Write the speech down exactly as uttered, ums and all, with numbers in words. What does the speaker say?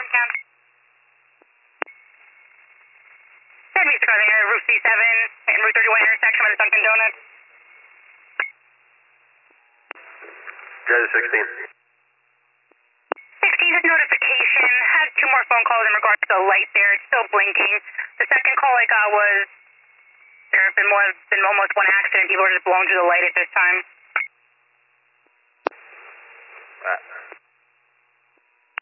Cam. ten Vista causing error, Route C seven and Route thirty-one intersection by the Dunkin' Donuts. Judge sixteen. sixteen is notification. Had two more phone calls in regards to the light there. It's still blinking. The second call I got was there have been more than almost one accident. People were just blown through the light at this time.